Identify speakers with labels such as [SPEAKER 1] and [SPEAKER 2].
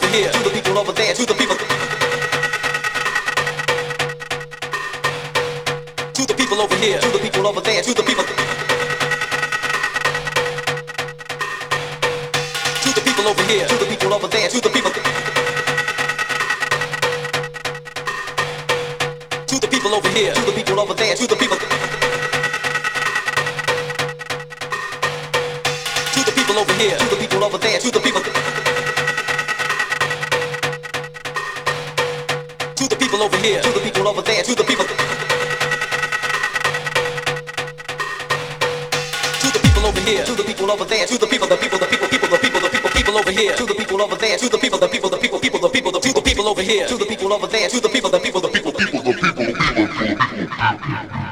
[SPEAKER 1] over here, to the people over there, to the people. To the people over here, to the people over there, to the people. To the people over here, to the people over there, to the people. To the people over here, to the people over there, to the people. To the people over here, to the people over there, to the people. To the people over here, to the people over there, to the people. To the people over here, to the people over there, to the people, the people, the people, people, the people, the people, people over here, to the people over there, to the people, the people, the people, people, the people, the people, people over here, to the people over there, to the people, the people, the people, people, the people, people.